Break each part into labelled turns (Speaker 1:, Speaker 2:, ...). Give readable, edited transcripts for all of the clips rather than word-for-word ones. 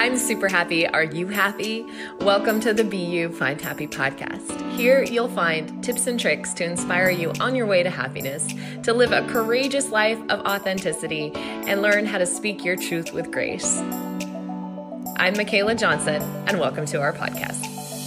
Speaker 1: I'm super happy. Are you happy? Welcome to the Be You, Find Happy podcast. Here you'll find tips and tricks to inspire you on your way to happiness, to live a courageous life of authenticity, and learn how to speak your truth with grace. I'm Michaela Johnson, and welcome to our podcast.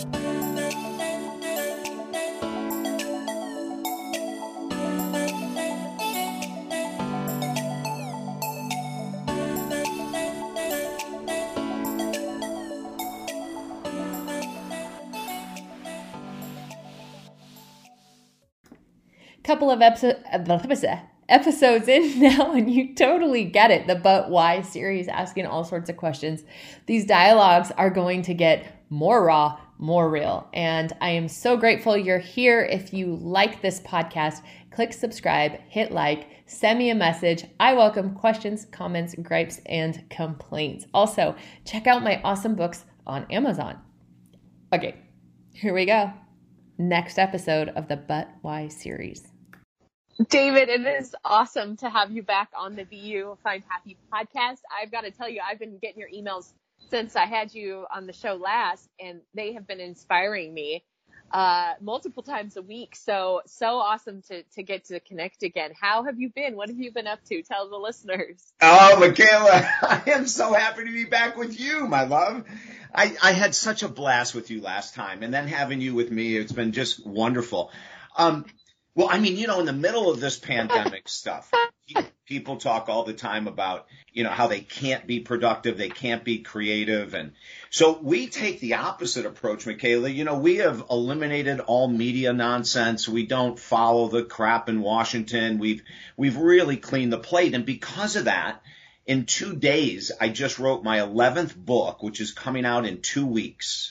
Speaker 1: Couple of episodes in now, and you totally get it. The But Why series, asking all sorts of questions. These dialogues are going to get more raw, more real. And I am so grateful you're here. If you like this podcast, click subscribe, hit like, send me a message. I welcome questions, comments, gripes, and complaints. Also, check out my awesome books on Amazon. Okay, here we go. Next episode of the But Why series.
Speaker 2: David, it is awesome to have you back on the Be You, Find Happy podcast. I've got to tell you, I've been getting your emails since I had you on the show last, and they have been inspiring me multiple times a week. So awesome to get to connect again. How have you been? What have you been up to? Tell the listeners.
Speaker 3: Oh, Michaela, I am so happy to be back with you, my love. I had such a blast with you last time, and then having you with me, it's been just wonderful. Well, I mean, in the middle of this pandemic stuff, people talk all the time about, how they can't be productive, they can't be creative. And so we take the opposite approach, Michaela. We have eliminated all media nonsense. We don't follow the crap in Washington. We've really cleaned the plate. And because of that, in 2 days, I just wrote my 11th book, which is coming out in 2 weeks.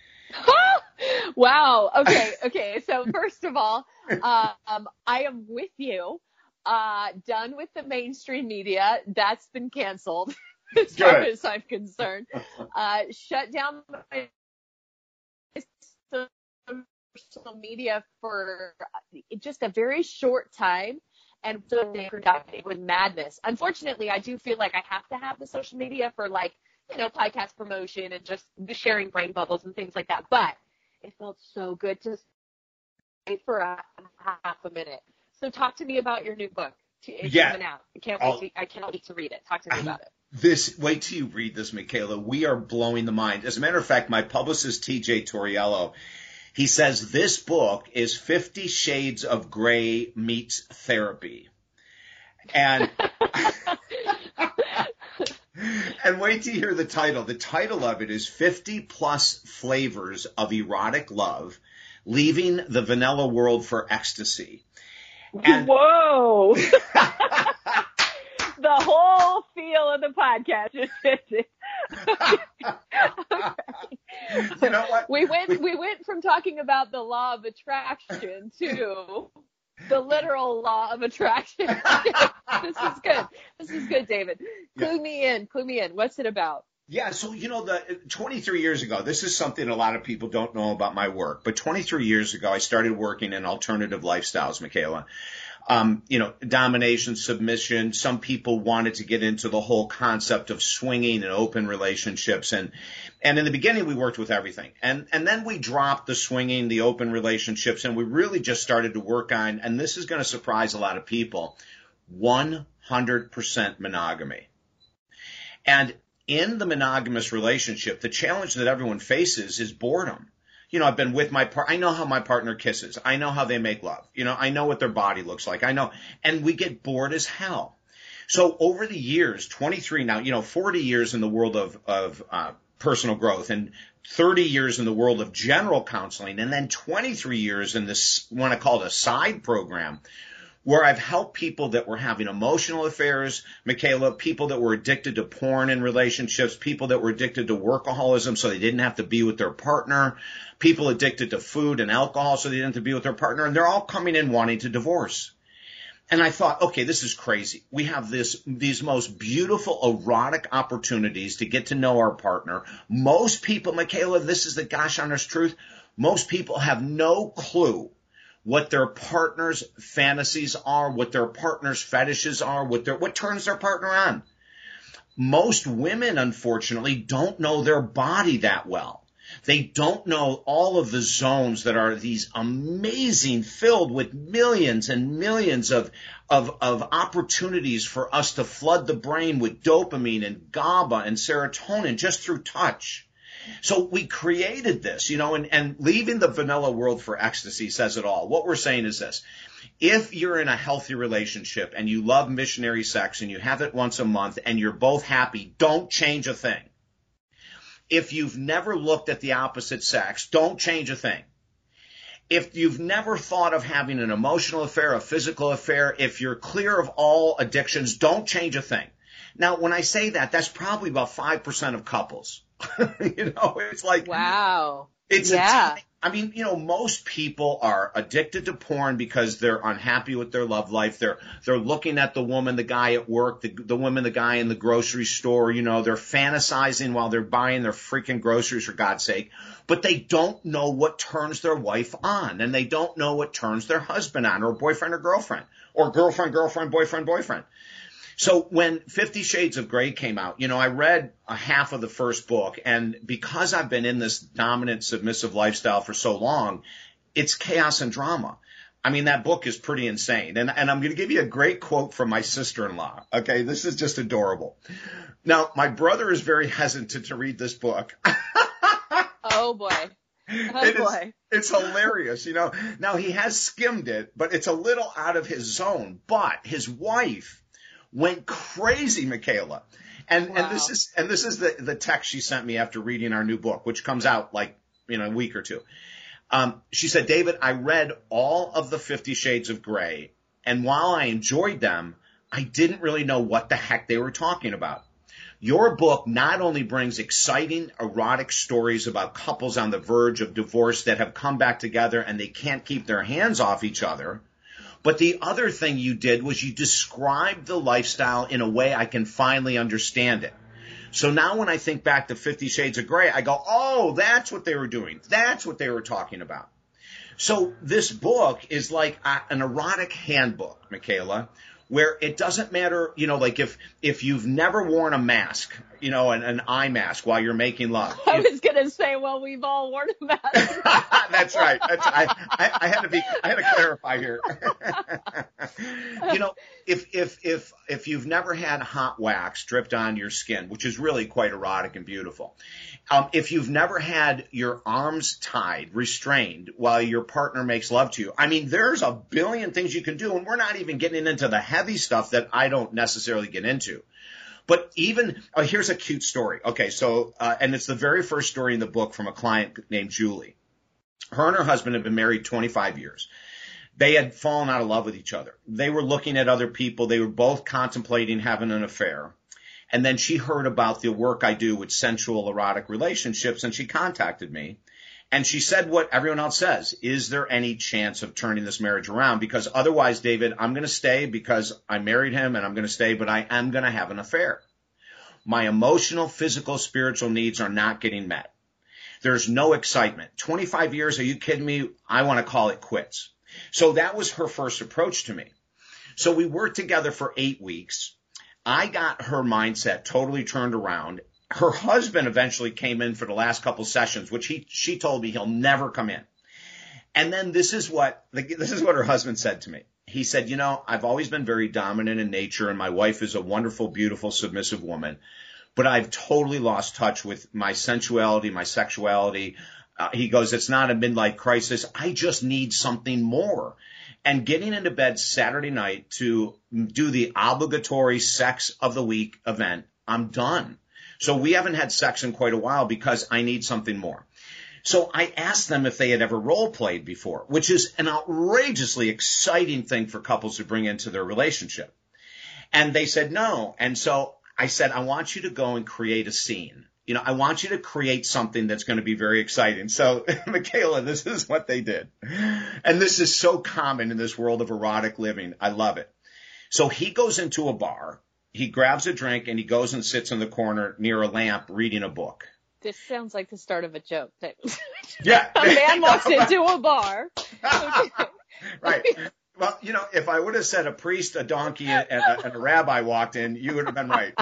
Speaker 2: Wow. Okay. So first of all, I am with you. Done with the mainstream media. That's been canceled as far as I'm concerned. Shut down my social media for just a very short time. And so productive with madness. Unfortunately, I do feel like I have to have the social media for podcast promotion and just sharing brain bubbles and things like that. But it felt so good to stay for a half a minute. So talk to me about your new book. It's coming out. I can't wait to read it. Talk to me about it.
Speaker 3: Wait till you read this, Michaela. We are blowing the mind. As a matter of fact, my publicist, TJ Torriello, he says this book is 50 Shades of Grey meets therapy. And and wait till you hear the title. The title of it is 50 plus flavors of erotic love, leaving the vanilla world for ecstasy. And
Speaker 2: whoa! The whole feel of the podcast just shifted. Okay.
Speaker 3: You know what?
Speaker 2: We went from talking about the law of attraction to the literal law of attraction. This is good, David. Clue me in. What's it about?
Speaker 3: Yeah, so, 23 years ago, this is something a lot of people don't know about my work, but 23 years ago, I started working in alternative lifestyles, Michaela. Domination, submission. Some people wanted to get into the whole concept of swinging and open relationships. And in the beginning, we worked with everything. And then we dropped the swinging, the open relationships, and we really just started to work on, and this is going to surprise a lot of people, 100% monogamy. And in the monogamous relationship, the challenge that everyone faces is boredom. I've been with my partner. I know how my partner kisses. I know how they make love. I know what their body looks like. I know. And we get bored as hell. So over the years, 23 now, 40 years in the world of personal growth and 30 years in the world of general counseling, and then 23 years in this, what I call it a side program, where I've helped people that were having emotional affairs, Michaela, people that were addicted to porn in relationships, people that were addicted to workaholism so they didn't have to be with their partner, people addicted to food and alcohol so they didn't have to be with their partner, and they're all coming in wanting to divorce. And I thought, okay, this is crazy. We have these most beautiful erotic opportunities to get to know our partner. Most people, Michaela, this is the gosh honest truth, most people have no clue what their partner's fantasies are, what their partner's fetishes are, what turns their partner on. most women, unfortunately, don't know their body that well. They don't know all of the zones that are these amazing, filled with millions and millions of opportunities for us to flood the brain with dopamine and GABA and serotonin just through touch. So we created this, and leaving the vanilla world for ecstasy says it all. What we're saying is this. If you're in a healthy relationship and you love missionary sex and you have it once a month and you're both happy, don't change a thing. If you've never looked at the opposite sex, don't change a thing. If you've never thought of having an emotional affair, a physical affair, if you're clear of all addictions, don't change a thing. Now, when I say that, that's probably about 5% of couples. It's like,
Speaker 2: wow.
Speaker 3: Most people are addicted to porn because they're unhappy with their love life. They're looking at the woman, the guy at work, the woman, the guy in the grocery store. They're fantasizing while they're buying their freaking groceries, for God's sake. But they don't know what turns their wife on, and they don't know what turns their husband on, or boyfriend or girlfriend, or girlfriend, boyfriend. So when 50 Shades of Grey came out, I read a half of the first book, and because I've been in this dominant submissive lifestyle for so long, it's chaos and drama. I mean, that book is pretty insane. And I'm going to give you a great quote from my sister-in-law. Okay, this is just adorable. Now, my brother is very hesitant to read this book.
Speaker 2: Oh, boy.
Speaker 3: It's hilarious, Now, he has skimmed it, but it's a little out of his zone. But his wife went crazy, Michaela. And this is the text she sent me after reading our new book, which comes out a week or two. She said, David, I read all of the 50 Shades of Grey, and while I enjoyed them, I didn't really know what the heck they were talking about. Your book not only brings exciting, erotic stories about couples on the verge of divorce that have come back together and they can't keep their hands off each other, but the other thing you did was you described the lifestyle in a way I can finally understand it. So now when I think back to 50 Shades of Grey, I go, oh, that's what they were doing. That's what they were talking about. So this book is like an erotic handbook, Michaela, where it doesn't matter, if you've never worn a mask, an eye mask while you're making love.
Speaker 2: I was going to say, well, we've all worn a mask.
Speaker 3: That's right. I had to clarify here. If you've never had hot wax dripped on your skin, which is really quite erotic and beautiful, if you've never had your arms tied, restrained while your partner makes love to you, I mean, there's a billion things you can do, and we're not even getting into the heavy stuff that I don't necessarily get into. But here's a cute story. Okay, so, and it's the very first story in the book from a client named Julie. Her and her husband had been married 25 years. They had fallen out of love with each other. They were looking at other people. They were both contemplating having an affair. And then she heard about the work I do with sensual erotic relationships, and she contacted me. And she said what everyone else says. Is there any chance of turning this marriage around? Because otherwise, David, I'm going to stay because I married him and I'm going to stay, but I am going to have an affair. My emotional, physical, spiritual needs are not getting met. There's no excitement. 25 years, are you kidding me? I want to call it quits. So that was her first approach to me. So we worked together for 8 weeks. I got her mindset totally turned around. Her husband eventually came in for the last couple sessions, which she told me he'll never come in. And then this is what her husband said to me. He said, I've always been very dominant in nature, and my wife is a wonderful, beautiful, submissive woman, but I've totally lost touch with my sensuality, my sexuality. He goes, it's not a midlife crisis. I just need something more. And getting into bed Saturday night to do the obligatory sex of the week event, I'm done. So we haven't had sex in quite a while because I need something more. So I asked them if they had ever role played before, which is an outrageously exciting thing for couples to bring into their relationship. And they said no. And so I said, I want you to go and create a scene. I want you to create something that's going to be very exciting. So, Michaela, this is what they did. And this is so common in this world of erotic living. I love it. So he goes into a bar. He grabs a drink and he goes and sits in the corner near a lamp reading a book.
Speaker 2: This sounds like the start of a joke.
Speaker 3: Yeah.
Speaker 2: A man walks into a bar.
Speaker 3: Right. Well, if I would have said a priest, a donkey, and a rabbi walked in, you would have been right.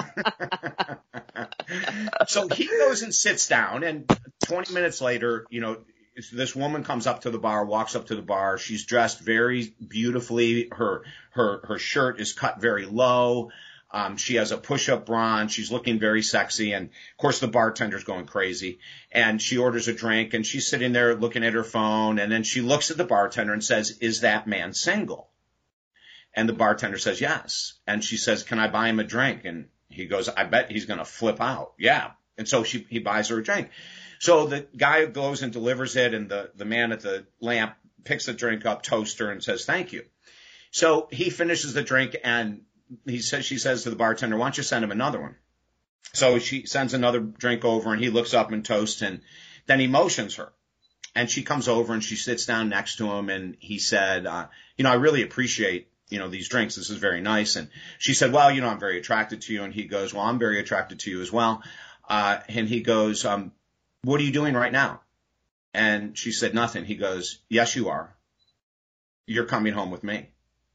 Speaker 3: So he goes and sits down, and 20 minutes later, this woman comes up to the bar, walks up to the bar. She's dressed very beautifully. Her shirt is cut very low. She has a push-up bra on. She's looking very sexy. And of course, the bartender's going crazy. And she orders a drink, and she's sitting there looking at her phone. And then she looks at the bartender and says, "Is that man single?" And the bartender says, "Yes." And she says, "Can I buy him a drink?" And he goes, "I bet he's going to flip out." Yeah. And so he buys her a drink. So the guy goes and delivers it, and the man at the lamp picks the drink up, toasts her, and says, "Thank you." So he finishes the drink, and she says to the bartender, "Why don't you send him another one?" So she sends another drink over, and he looks up and toasts, and then he motions her. And she comes over and she sits down next to him, and he said, "I really appreciate, these drinks. This is very nice." And she said, "Well, I'm very attracted to you." And he goes, "Well, I'm very attracted to you as well." And he goes, "What are you doing right now?" And she said, "Nothing." He goes, "Yes, you are. You're coming home with me."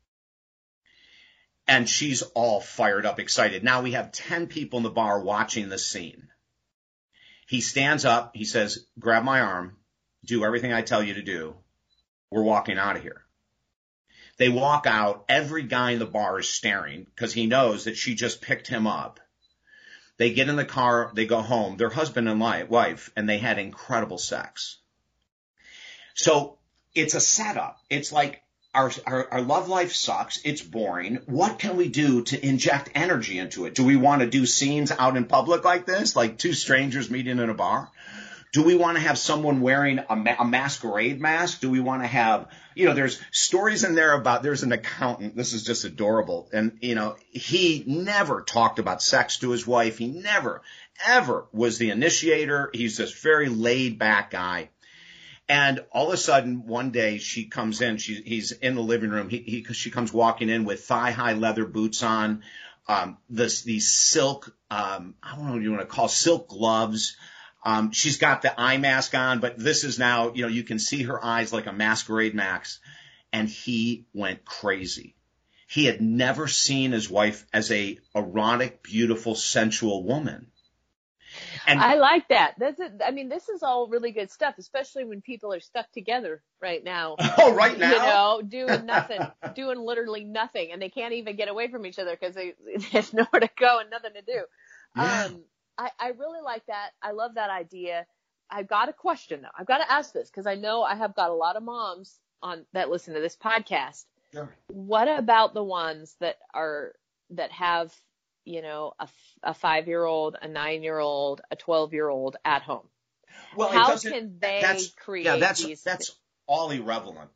Speaker 3: And she's all fired up, excited. Now we have 10 people in the bar watching this scene. He stands up. He says, "Grab my arm. Do everything I tell you to do. We're walking out of here." They walk out. Every guy in the bar is staring because he knows that she just picked him up. They get in the car. They go home. They're husband and wife, and they had incredible sex. So it's a setup. It's like, Our love life sucks. It's boring. What can we do to inject energy into it? Do we want to do scenes out in public like this, like two strangers meeting in a bar? Do we want to have someone wearing a masquerade mask? Do we want to have, there's stories in there about, there's an accountant. This is just adorable. And, he never talked about sex to his wife. He never, ever was the initiator. He's this very laid back guy. And all of a sudden, one day she comes in. He's in the living room. She comes walking in with thigh-high leather boots on, these silk, I don't know what you want to call silk gloves. She's got the eye mask on, but this is now, you can see her eyes like a masquerade mask. And he went crazy. He had never seen his wife as a erotic, beautiful, sensual woman.
Speaker 2: And I like that. This is all really good stuff, especially when people are stuck together right now.
Speaker 3: Oh, right now?
Speaker 2: Doing nothing, doing literally nothing. And they can't even get away from each other because there's nowhere to go and nothing to do. Yeah. I really like that. I love that idea. I've got a question though. I've got to ask this because I know I have got a lot of moms that listen to this podcast.
Speaker 3: Sure.
Speaker 2: What about the ones that have, a 5-year-old, a 9-year-old, a 12-year-old at home?
Speaker 3: Well,
Speaker 2: how can they create these?
Speaker 3: That's all irrelevant.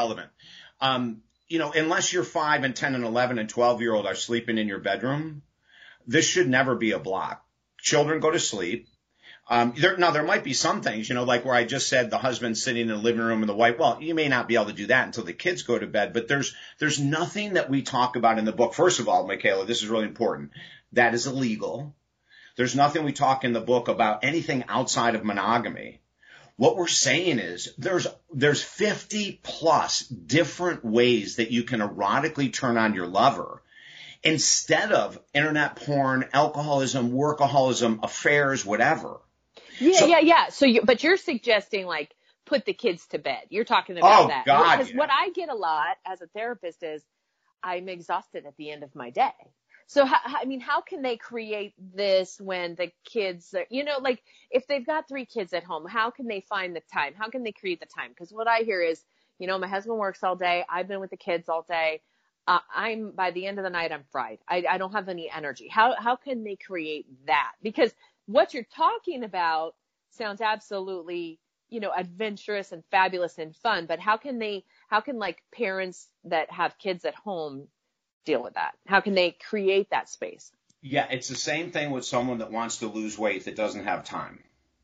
Speaker 3: Unless you're 5 and 10 and 11 and 12-year-old are sleeping in your bedroom, this should never be a block. Children go to sleep. There might be some things, like where I just said the husband sitting in the living room and the wife. Well, you may not be able to do that until the kids go to bed, but there's nothing that we talk about in the book. First of all, Michaela, this is really important. That is illegal. There's nothing we talk in the book about anything outside of monogamy. What we're saying is there's 50 plus different ways that you can erotically turn on your lover. Instead of internet porn, alcoholism, workaholism, affairs, whatever.
Speaker 2: Yeah. But you're suggesting like put the kids to bed. You're talking about that.
Speaker 3: God,
Speaker 2: because what I get a lot as a therapist is I'm exhausted at the end of my day. So how can they create this when the kids are, if they've got 3 kids at home, how can they find the time? How can they create the time? Because what I hear is, my husband works all day. I've been with the kids all day. By the end of the night, I'm fried. I don't have any energy. How can they create that? Because what you're talking about sounds absolutely, adventurous and fabulous and fun, but how can like parents that have kids at home deal with that? How can they create that space?
Speaker 3: Yeah, it's the same thing with someone that wants to lose weight that doesn't have time.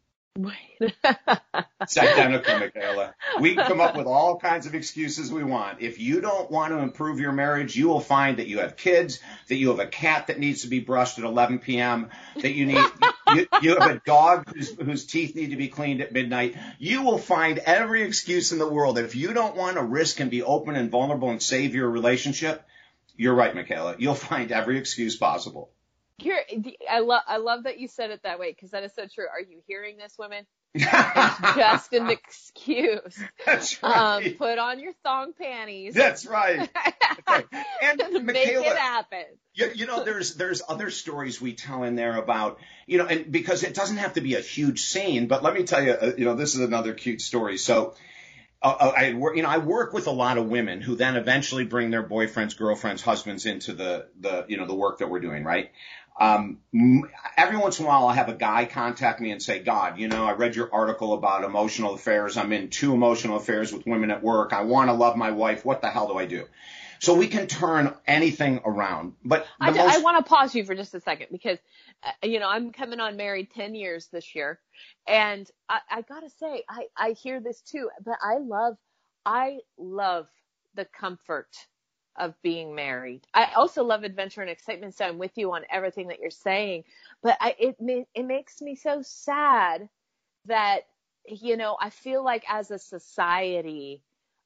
Speaker 3: It's identical, Michaela. We can come up with all kinds of excuses we want. If you don't want to improve your marriage, you will find that you have kids, that you have a cat that needs to be brushed at 11 p.m., that you need you have a dog whose teeth need to be cleaned at midnight. You will find every excuse in the world that if you don't want to risk and be open and vulnerable and save your relationship, you're right, Michaela. You'll find every excuse possible.
Speaker 2: I love that you said it that way, because that is so true. Are you hearing this, women? It's just an excuse.
Speaker 3: That's right.
Speaker 2: Put on your thong panties.
Speaker 3: That's right. And
Speaker 2: make
Speaker 3: Michaela,
Speaker 2: it happen.
Speaker 3: There's other stories we tell in there about, and because it doesn't have to be a huge scene, but let me tell you, this is another cute story. So, I work with a lot of women who then eventually bring their boyfriends, girlfriends, husbands into the work that we're doing, right? Every once in a while I'll have a guy contact me and say, God, I read your article about emotional affairs. I'm in 2 emotional affairs with women at work. I want to love my wife. What the hell do I do? So we can turn anything around. But
Speaker 2: I want to pause you for just a second, because, I'm coming on married 10 years this year. And I got to say, I hear this too, but I love the comfort of being married. I also love adventure and excitement. So I'm with you on everything that you're saying, but it makes me so sad that, I feel like as a society,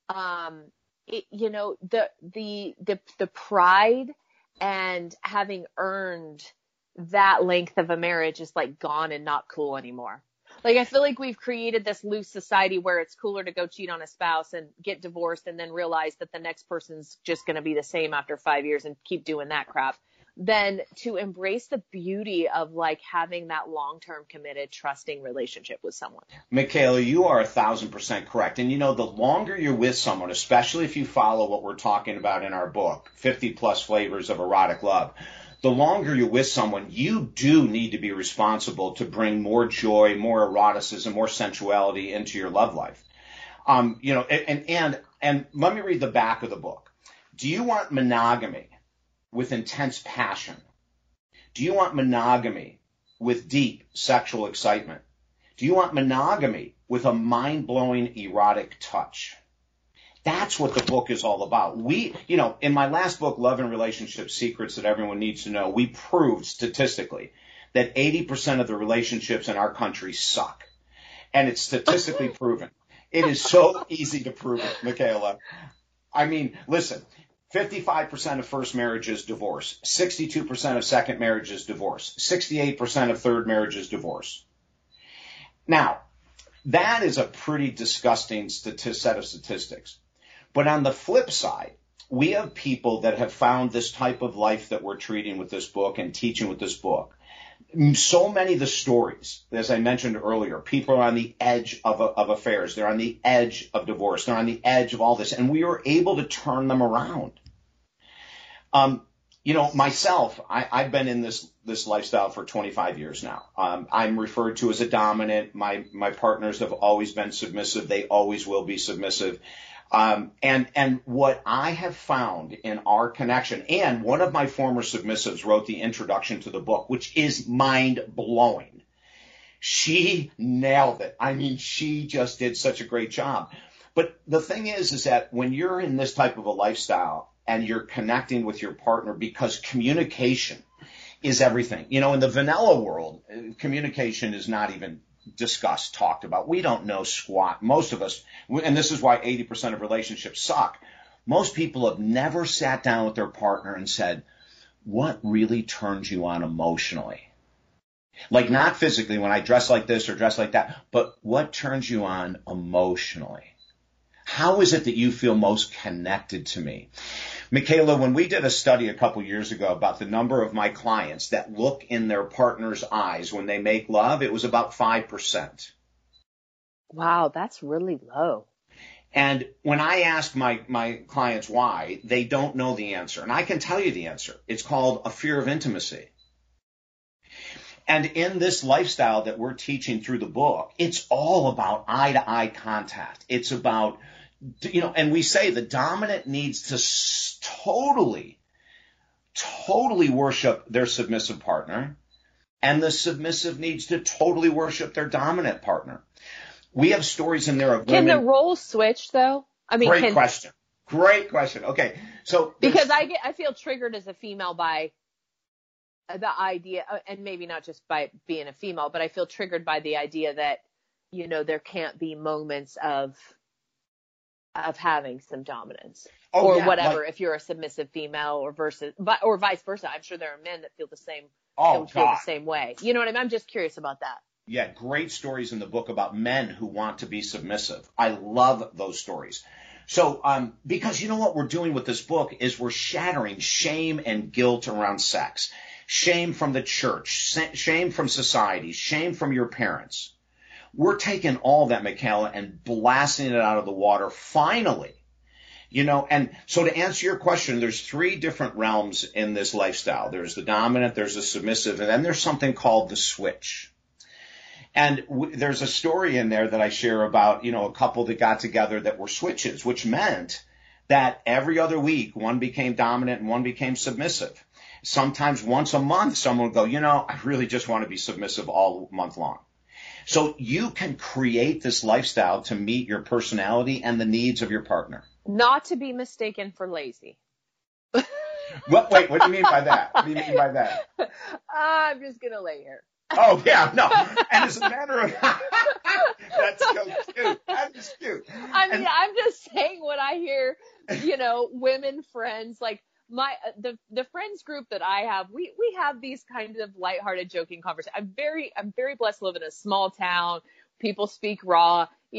Speaker 2: the pride and having earned that length of a marriage is like gone and not cool anymore. Like, I feel like we've created this loose society where it's cooler to go cheat on a spouse and get divorced and then realize that the next person's just going to be the same after 5 years and keep doing that crap, than to embrace the beauty of like having that long-term committed, trusting relationship with someone.
Speaker 3: Michaela, you are 1,000% correct. And the longer you're with someone, especially if you follow what we're talking about in our book, 50 plus flavors of erotic love, the longer you're with someone, you do need to be responsible to bring more joy, more eroticism, more sensuality into your love life. And let me read the back of the book. Do you want monogamy with intense passion? Do you want monogamy with deep sexual excitement? Do you want monogamy with a mind-blowing erotic touch? That's what the book is all about. In my last book, Love and Relationship Secrets That Everyone Needs to Know, we proved statistically that 80% of the relationships in our country suck. And it's statistically proven. It is so easy to prove it, Michaela. I mean, listen, 55% of first marriages divorce, 62% of second marriages divorce, 68% of third marriages divorce. Now, that is a pretty disgusting set of statistics. But on the flip side, we have people that have found this type of life that we're treating with this book and teaching with this book. So many of the stories, as I mentioned earlier, people are on the edge of affairs. They're on the edge of divorce. They're on the edge of all this. And we were able to turn them around. Myself, I've been in this lifestyle for 25 years now. I'm referred to as a dominant. My partners have always been submissive. They always will be submissive. And what I have found in our connection, and one of my former submissives wrote the introduction to the book, which is mind blowing. She nailed it. I mean, she just did such a great job. But the thing is that when you're in this type of a lifestyle and you're connecting with your partner, because communication is everything. In the vanilla world, communication is not even discussed, talked about. We don't know squat. Most of us, and this is why 80% of relationships suck. Most people have never sat down with their partner and said, what really turns you on emotionally? Like, not physically, when I dress like this or dress like that, but what turns you on emotionally? How is it that you feel most connected to me? Michaela, when we did a study a couple years ago about the number of my clients that look in their partner's eyes when they make love, it was about 5%.
Speaker 2: Wow, that's really low.
Speaker 3: And when I ask my clients why, they don't know the answer. And I can tell you the answer. It's called a fear of intimacy. And in this lifestyle that we're teaching through the book, it's all about eye-to-eye contact. It's about, and we say the dominant needs to totally worship their submissive partner, and the submissive needs to totally worship their dominant partner. We have stories in there of women.
Speaker 2: Can the roles switch, though? I mean,
Speaker 3: Great question. Okay, so
Speaker 2: because I feel triggered as a female by the idea, and maybe not just by being a female, but I feel triggered by the idea that, there can't be moments of having some dominance or whatever. If you're a submissive female or vice versa. I'm sure there are men that feel the same. Feel the same way. You know what I mean? I'm just curious about that.
Speaker 3: Yeah, great stories in the book about men who want to be submissive. I love those stories. So, because you know what we're doing with this book is we're shattering shame and guilt around sex. Shame from the church, shame from society, shame from your parents. We're taking all that, Michaela, and blasting it out of the water finally. And so to answer your question, there's 3 different realms in this lifestyle. There's the dominant, there's the submissive, and then there's something called the switch. And there's a story in there that I share about, a couple that got together that were switches, which meant that every other week, one became dominant and one became submissive. Sometimes once a month, someone would go, I really just want to be submissive all month long. So you can create this lifestyle to meet your personality and the needs of your partner.
Speaker 2: Not to be mistaken for lazy.
Speaker 3: Wait, what do you mean by that? What do you mean by that?
Speaker 2: I'm just going to lay here.
Speaker 3: Oh, yeah, no. And as a matter of that's so cute. That is cute.
Speaker 2: I'm just saying what I hear, women friends, like the friends group that I have, we have these kind of lighthearted, joking conversations. I'm very blessed to live in a small town. People speak raw. We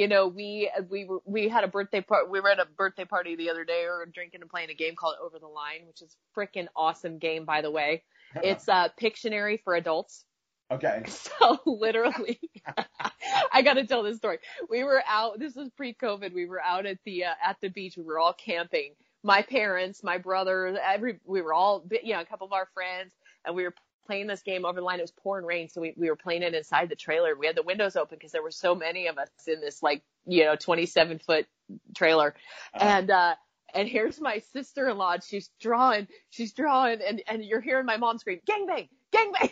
Speaker 2: had a birthday party. We were at a birthday party the other day. We were drinking and playing a game called Over the Line, which is a freaking awesome game, by the way. It's Pictionary for adults.
Speaker 3: Okay.
Speaker 2: So literally, I got to tell this story. We were out. This was pre-COVID. We were out at the beach. We were all camping. My parents, my brother, we were all, a couple of our friends, and we were playing this game Over the Line. It was pouring rain, so we were playing it inside the trailer. We had the windows open because there were so many of us in this 27-foot trailer. And here's my sister-in-law. She's drawing, and you're hearing my mom scream, "Gangbang, gangbang!"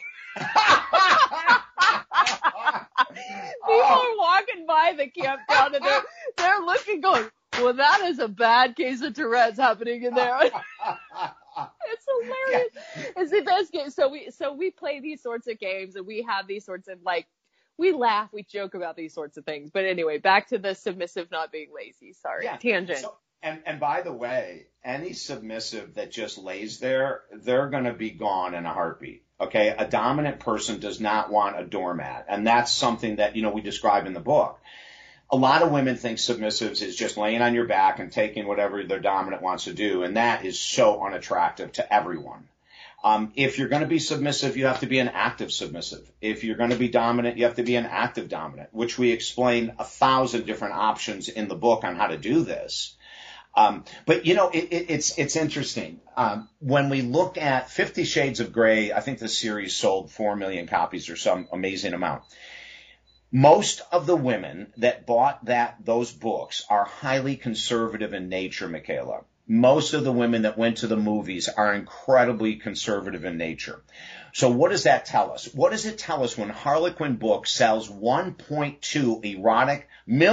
Speaker 2: People are walking by the campground and they're looking, going, "Well, that is a bad case of Tourette's happening in there." It's hilarious. Yeah. It's the best game. So we play these sorts of games, and we have these sorts of we laugh, we joke about these sorts of things. But anyway, back to the submissive not being lazy. Sorry, yeah. Tangent.
Speaker 3: So, and by the way, any submissive that just lays there, they're going to be gone in a heartbeat. Okay, a dominant person does not want a doormat, and that's something that we describe in the book. A lot of women think submissives is just laying on your back and taking whatever their dominant wants to do, and that is so unattractive to everyone. If you're going to be submissive, you have to be an active submissive. If you're going to be dominant, you have to be an active dominant, which we explain 1,000 different options in the book on how to do this. But it's interesting. When we look at 50 Shades of Grey, I think the series sold 4 million copies or some amazing amount. Most of the women that bought those books are highly conservative in nature, Michaela. Most of the women that went to the movies are incredibly conservative in nature. So what does that tell us? What does it tell us when Harlequin Books sells 1.2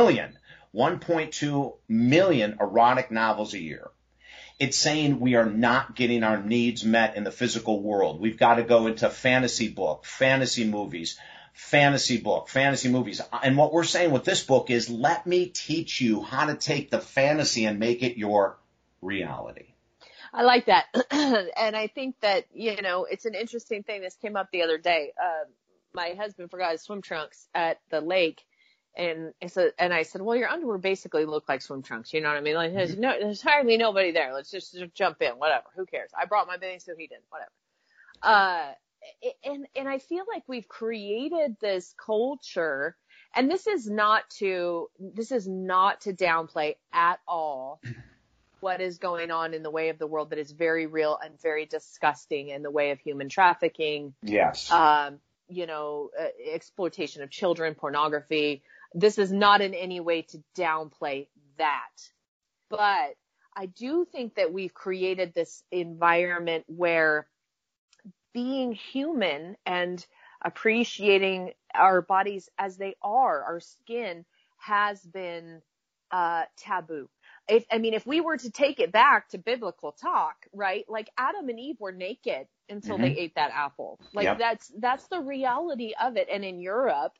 Speaker 3: million erotic novels a year? It's saying we are not getting our needs met in the physical world. We've got to go into fantasy book, fantasy movies, fantasy book, fantasy movies. And what we're saying with this book is, let me teach you how to take the fantasy and make it your reality.
Speaker 2: I like that. And I think that, it's an interesting thing. This came up the other day. My husband forgot his swim trunks at the lake. And I said, well, your underwear basically look like swim trunks. You know what I mean? Like, there's hardly nobody there. Let's just jump in. Whatever. Who cares? I brought my bathing suit. He didn't. Whatever. And I feel like we've created this culture, and this is not to downplay at all what is going on in the way of the world that is very real and very disgusting in the way of human trafficking.
Speaker 3: Yes.
Speaker 2: Exploitation of children, pornography. This is not in any way to downplay that. But I do think that we've created this environment where being human and appreciating our bodies as they are, our skin, has been taboo. If we were to take it back to biblical talk, right? Like Adam and Eve were naked until they ate that apple. Like
Speaker 3: Yep.
Speaker 2: that's the reality of it. And in Europe,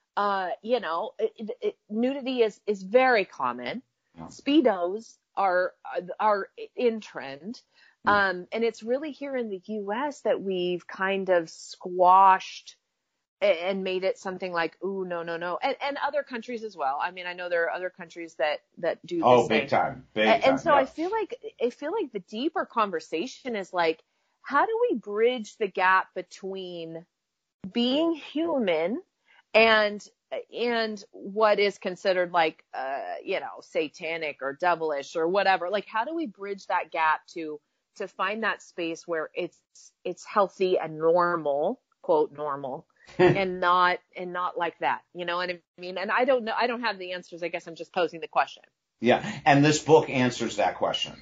Speaker 2: nudity is very common.
Speaker 3: Yeah.
Speaker 2: Speedos are in trend. And it's really here in the US that we've kind of squashed and made it something like, ooh, no. And other countries as well. I mean, I know there are other countries that do this.
Speaker 3: Oh, big time.
Speaker 2: And so
Speaker 3: yeah.
Speaker 2: I feel like the deeper conversation is like, how do we bridge the gap between being human and what is considered like, satanic or devilish or whatever? Like, how do we bridge that gap to find that space where it's healthy and normal, quote, normal, and not like that, you know what I mean? And I don't know, I don't have the answers. I guess I'm just posing the question.
Speaker 3: Yeah. And this book answers that question.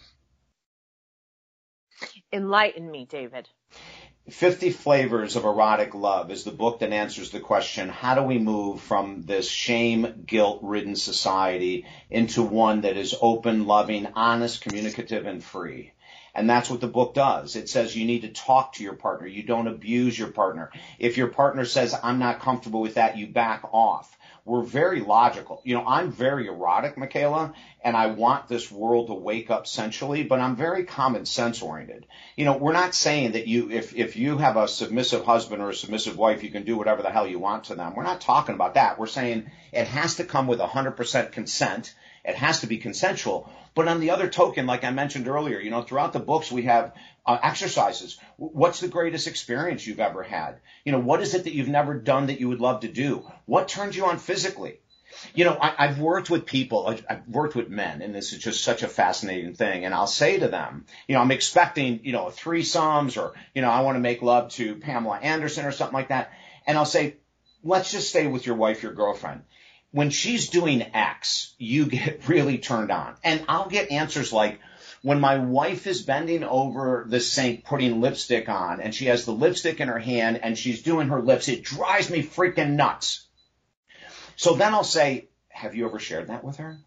Speaker 2: Enlighten me, David.
Speaker 3: 50 Flavors of Erotic Love is the book that answers the question, how do we move from this shame, guilt-ridden society into one that is open, loving, honest, communicative, and free? And that's what the book does. It says you need to talk to your partner. You don't abuse your partner. If your partner says, I'm not comfortable with that, you back off. We're very logical. You know, I'm very erotic, Michaela, and I want this world to wake up sensually, but I'm very common sense oriented. You know, we're not saying that if you have a submissive husband or a submissive wife, you can do whatever the hell you want to them. We're not talking about that. We're saying it has to come with 100% consent. It has to be consensual. But on the other token, like I mentioned earlier, you know, throughout the books we have exercises. What's the greatest experience you've ever had? You know, what is it that you've never done that you would love to do? What turns you on physically? You know, I've worked with people, I've worked with men, and this is just such a fascinating thing. And I'll say to them, you know, I'm expecting, you know, threesomes or, you know, I want to make love to Pamela Anderson or something like that. And I'll say, let's just stay with your wife, your girlfriend. When she's doing X, you get really turned on. And I'll get answers like, when my wife is bending over the sink putting lipstick on and she has the lipstick in her hand and she's doing her lips, it drives me freaking nuts. So then I'll say, have you ever shared that with her?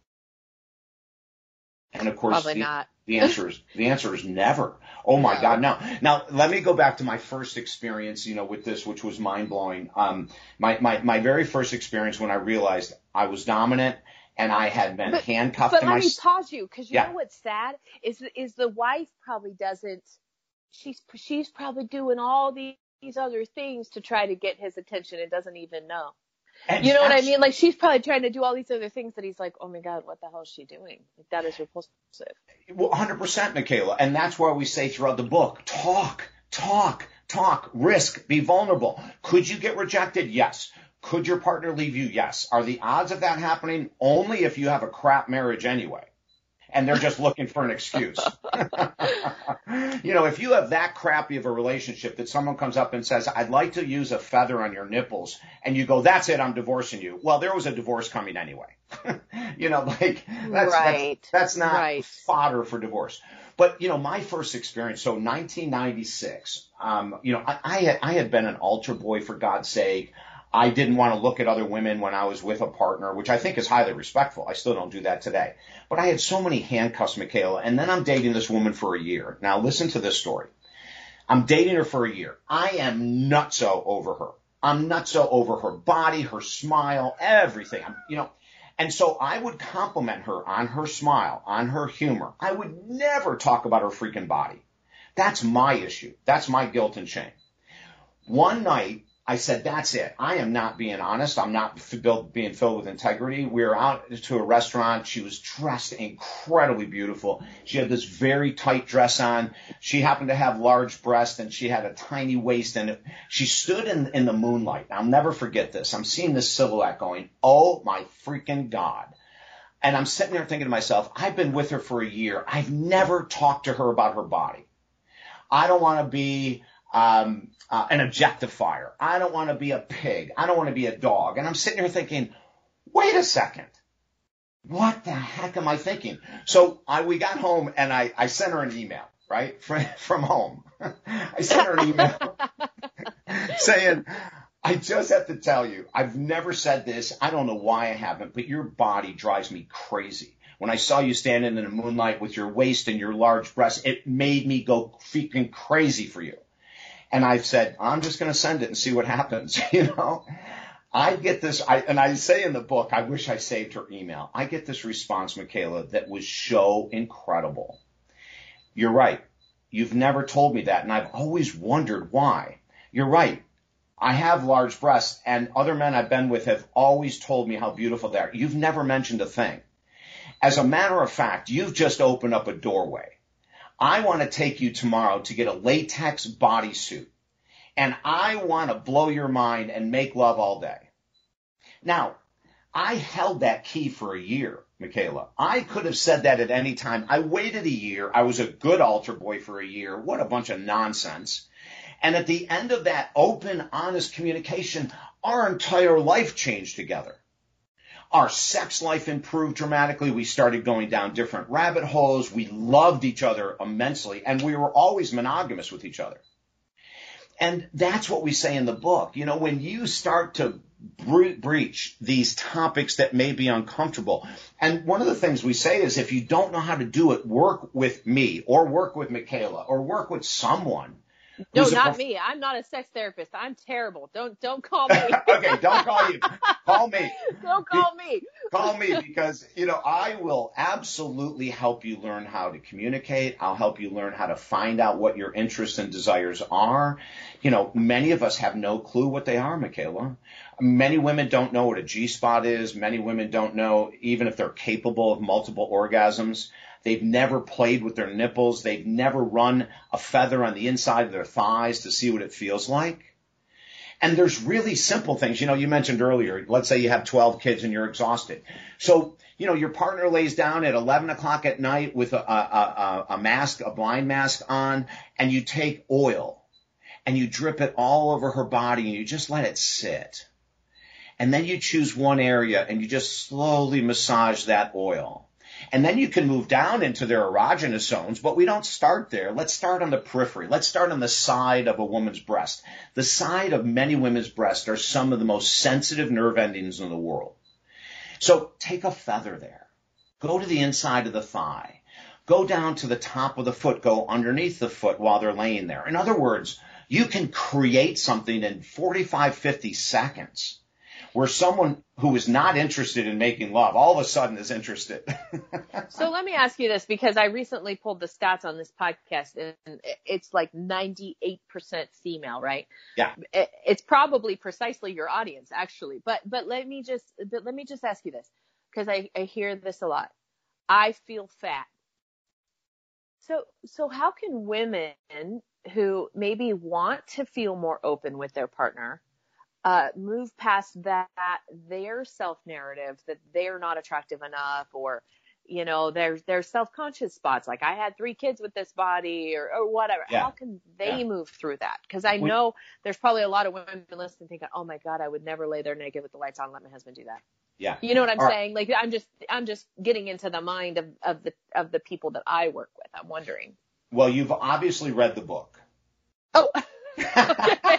Speaker 3: And of course,
Speaker 2: probably not.
Speaker 3: The answer is never. Oh my God, no. Now, let me go back to my first experience, you know, with this, which was mind blowing. My very first experience when I realized I was dominant and I had been handcuffed to my.
Speaker 2: But let me pause you, because you know what's sad is the wife probably doesn't. She's probably doing all these other things to try to get his attention and doesn't even know. And you know what I mean? Like, she's probably trying to do all these other things that he's like, oh my God, what the hell is she doing? Like, that is repulsive.
Speaker 3: Well, 100%, Michaela. And that's why we say throughout the book, talk, risk, be vulnerable. Could you get rejected? Yes. Could your partner leave you? Yes. Are the odds of that happening? Only if you have a crap marriage anyway. And they're just looking for an excuse. You know, if you have that crappy of a relationship that someone comes up and says, I'd like to use a feather on your nipples, and you go, that's it, I'm divorcing you. Well, there was a divorce coming anyway. You know, like, that's not fodder for divorce. But, you know, my first experience, so 1996, you know, I had been an altar boy, for God's sake. I didn't want to look at other women when I was with a partner, which I think is highly respectful. I still don't do that today. But I had so many handcuffs, Michaela, and then I'm dating this woman for a year. Now, listen to this story. I'm dating her for a year. I am nutso over her. I'm nutso over her body, her smile, everything. You know, and so I would compliment her on her smile, on her humor. I would never talk about her freaking body. That's my issue. That's my guilt and shame. One night, I said, that's it. I am not being honest. I'm not being filled with integrity. We were out to a restaurant. She was dressed incredibly beautiful. She had this very tight dress on. She happened to have large breasts and she had a tiny waist. And she stood in the moonlight. I'll never forget this. I'm seeing this silhouette going, oh my freaking God. And I'm sitting there thinking to myself, I've been with her for a year. I've never talked to her about her body. I don't want to be an objectifier. I don't want to be a pig. I don't want to be a dog. And I'm sitting here thinking, wait a second. What the heck am I thinking? So we got home and I sent her an email, right? From home. I sent her an email saying, I just have to tell you, I've never said this. I don't know why I haven't, but your body drives me crazy. When I saw you standing in the moonlight with your waist and your large breasts, it made me go freaking crazy for you. And I've said, I'm just going to send it and see what happens. You know, I get this, and I say in the book, I wish I saved her email. I get this response, Michaela, that was so incredible. You're right. You've never told me that, and I've always wondered why. You're right. I have large breasts, and other men I've been with have always told me how beautiful they are. You've never mentioned a thing. As a matter of fact, you've just opened up a doorway. I want to take you tomorrow to get a latex bodysuit, and I want to blow your mind and make love all day. Now, I held that key for a year, Michaela. I could have said that at any time. I waited a year. I was a good altar boy for a year. What a bunch of nonsense. And at the end of that open, honest communication, our entire life changed together. Our sex life improved dramatically. We started going down different rabbit holes. We loved each other immensely, and we were always monogamous with each other. And that's what we say in the book. You know, when you start to breach these topics that may be uncomfortable, and one of the things we say is if you don't know how to do it, work with me or work with Michaela or work with someone.
Speaker 2: No, not me. I'm not a sex therapist. I'm terrible. Don't call me.
Speaker 3: Okay, don't call you. Call me.
Speaker 2: Don't call me.
Speaker 3: Call me because, you know, I will absolutely help you learn how to communicate. I'll help you learn how to find out what your interests and desires are. You know, many of us have no clue what they are, Michaela. Many women don't know what a G-spot is. Many women don't know even if they're capable of multiple orgasms. They've never played with their nipples. They've never run a feather on the inside of their thighs to see what it feels like. And there's really simple things. You know, you mentioned earlier, let's say you have 12 kids and you're exhausted. So, you know, your partner lays down at 11 o'clock at night with a mask, a blind mask on, and you take oil and you drip it all over her body and you just let it sit. And then you choose one area and you just slowly massage that oil. And then you can move down into their erogenous zones, but we don't start there. Let's start on the periphery. Let's start on the side of a woman's breast. The side of many women's breasts are some of the most sensitive nerve endings in the world. So take a feather there. Go to the inside of the thigh. Go down to the top of the foot. Go underneath the foot while they're laying there. In other words, you can create something in 45, 50 seconds. Where someone who is not interested in making love all of a sudden is interested.
Speaker 2: So let me ask you this, because I recently pulled the stats on this podcast, and it's like 98% female, right?
Speaker 3: Yeah.
Speaker 2: It's probably precisely your audience, actually. But let me just ask you this, because I hear this a lot. I feel fat. So how can women who maybe want to feel more open with their partner move past that, their self-narrative that they're not attractive enough, or, you know, their self-conscious spots, like I had 3 kids with this body or whatever. Yeah. How can they move through that? Because I know there's probably a lot of women listening thinking, oh my God, I would never lay there naked with the lights on and let my husband do that.
Speaker 3: Yeah.
Speaker 2: You know what I'm saying? Like, I'm just getting into the mind of the people that I work with. I'm wondering.
Speaker 3: Well, you've obviously read the book.
Speaker 2: Oh, okay.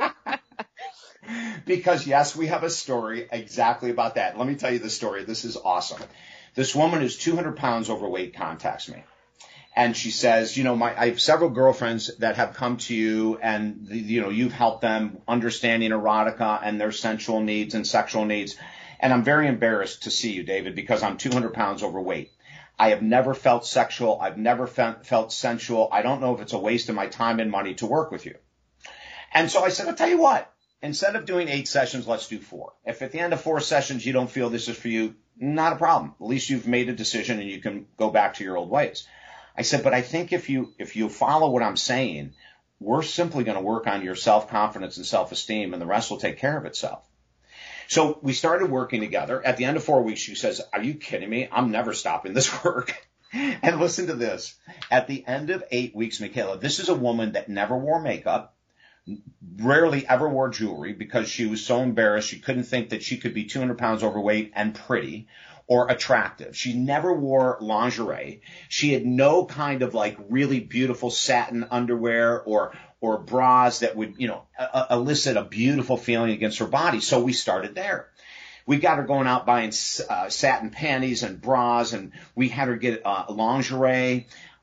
Speaker 3: Because, yes, we have a story exactly about that. Let me tell you the story. This is awesome. This woman who's 200 pounds overweight contacts me. And she says, you know, I have several girlfriends that have come to you and, you know, you've helped them understanding erotica and their sensual needs and sexual needs. And I'm very embarrassed to see you, David, because I'm 200 pounds overweight. I have never felt sexual. I've never felt sensual. I don't know if it's a waste of my time and money to work with you. And so I said, I'll tell you what. Instead of doing 8 sessions, let's do 4. If at the end of 4 sessions you don't feel this is for you, not a problem. At least you've made a decision and you can go back to your old ways. I said, but I think if you follow what I'm saying, we're simply going to work on your self-confidence and self-esteem, and the rest will take care of itself. So we started working together. At the end of 4 weeks, she says, are you kidding me? I'm never stopping this work. And listen to this. At the end of 8 weeks, Michaela, this is a woman that never wore makeup, rarely ever wore jewelry because she was so embarrassed. She couldn't think that she could be 200 pounds overweight and pretty or attractive. She never wore lingerie. She had no kind of like really beautiful satin underwear or bras that would, you know, elicit a beautiful feeling against her body. So we started there. We got her going out buying satin panties and bras, and we had her get lingerie.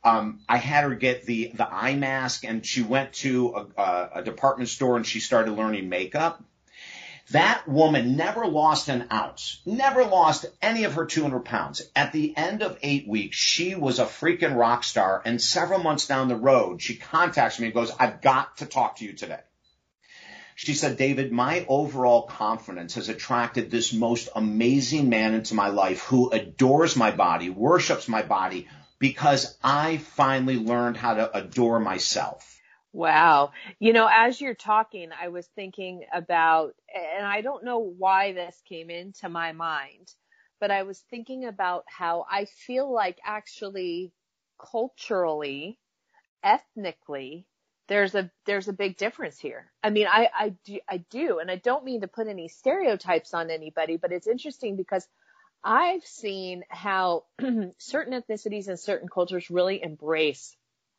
Speaker 3: I had her get the eye mask, and she went to a department store and she started learning makeup. That woman never lost an ounce, never lost any of her 200 pounds. At the end of 8 weeks, she was a freaking rock star. And several months down the road, she contacts me and goes, I've got to talk to you today. She said, David, my overall confidence has attracted this most amazing man into my life who adores my body, worships my body, because I finally learned how to adore myself.
Speaker 2: Wow. As you're talking, I was thinking about, and I don't know why this came into my mind, but I was thinking about how I feel like actually culturally, ethnically, there's a big difference here. I mean, I do, and I don't mean to put any stereotypes on anybody, but it's interesting because I've seen how certain ethnicities and certain cultures really embrace,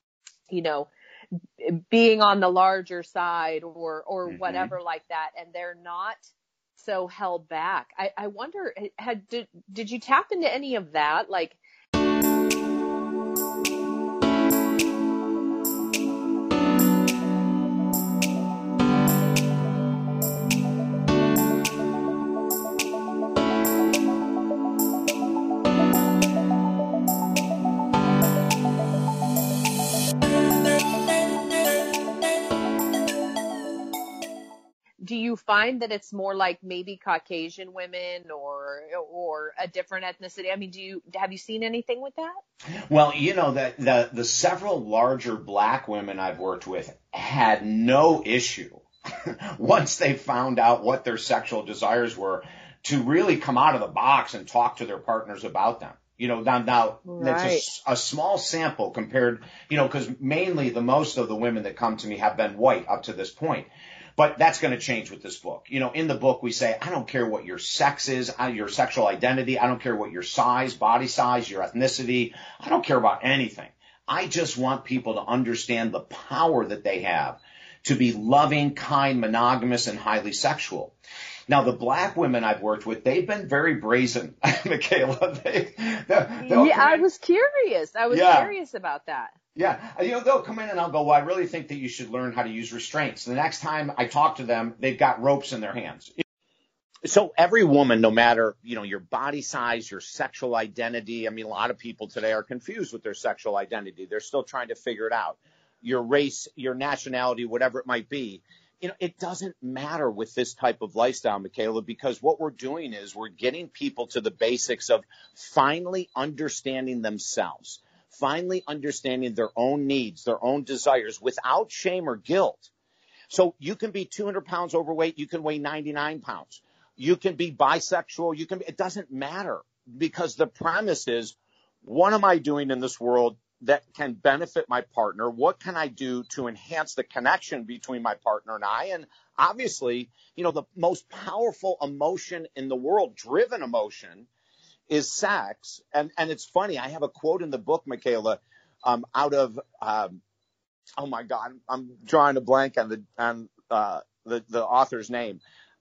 Speaker 2: being on the larger side or whatever like that. And they're not so held back. I wonder, did you tap into any of that? Like, do you find that it's more like maybe Caucasian women or a different ethnicity? I mean, have you seen anything with that?
Speaker 3: Well, the several larger black women I've worked with had no issue once they found out what their sexual desires were to really come out of the box and talk to their partners about them. Now
Speaker 2: Right.
Speaker 3: it's a small sample compared, because mainly most of the women that come to me have been white up to this point. But that's going to change with this book. In the book, we say, I don't care what your sex is, your sexual identity. I don't care what your size, body size, your ethnicity. I don't care about anything. I just want people to understand the power that they have to be loving, kind, monogamous, and highly sexual. Now, the black women I've worked with, they've been very brazen, Michaela.
Speaker 2: I was curious. I was curious about that.
Speaker 3: Yeah. They'll come in and I'll go, well, I really think that you should learn how to use restraints. The next time I talk to them, they've got ropes in their hands. So every woman, no matter, your body size, your sexual identity. I mean, a lot of people today are confused with their sexual identity. They're still trying to figure it out. Your race, your nationality, whatever it might be. It doesn't matter with this type of lifestyle, Michaela, because what we're doing is we're getting people to the basics of finally understanding themselves. Finally understanding their own needs, their own desires without shame or guilt. So you can be 200 pounds overweight. You can weigh 99 pounds. You can be bisexual. It doesn't matter because the premise is, what am I doing in this world that can benefit my partner? What can I do to enhance the connection between my partner and I? And obviously, the most powerful emotion in the world, driven emotion, is sex. And it's funny. I have a quote in the book, Michaela, out of, oh my God, I'm drawing a blank on the author's name.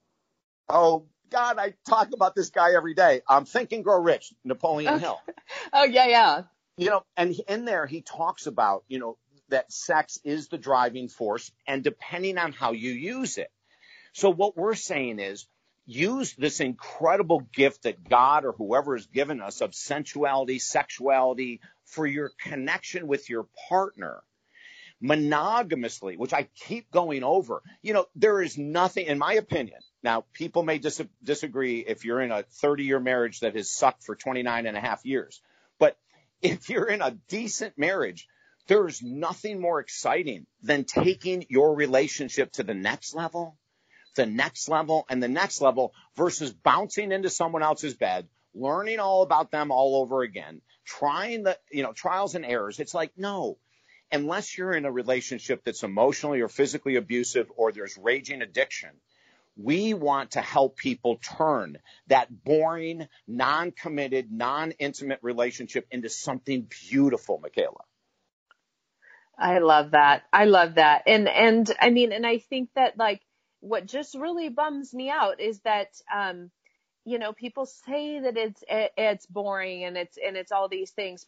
Speaker 3: Oh God, I talk about this guy every day. Think and Grow Rich, Napoleon Hill.
Speaker 2: Oh yeah.
Speaker 3: And in there he talks about, that sex is the driving force and depending on how you use it. So what we're saying is, use this incredible gift that God or whoever has given us of sensuality, sexuality for your connection with your partner monogamously, which I keep going over. There is nothing, in my opinion. Now, people may disagree if you're in a 30-year marriage that has sucked for 29 and a half years. But if you're in a decent marriage, there is nothing more exciting than taking your relationship to the next level, and the next level versus bouncing into someone else's bed, learning all about them all over again, trying the, trials and errors. It's like, no, unless you're in a relationship that's emotionally or physically abusive or there's raging addiction, we want to help people turn that boring, non-committed, non-intimate relationship into something beautiful, Michaela.
Speaker 2: I love that. And I mean, and I think that like, what just really bums me out is that, people say that it's boring and it's all these things, but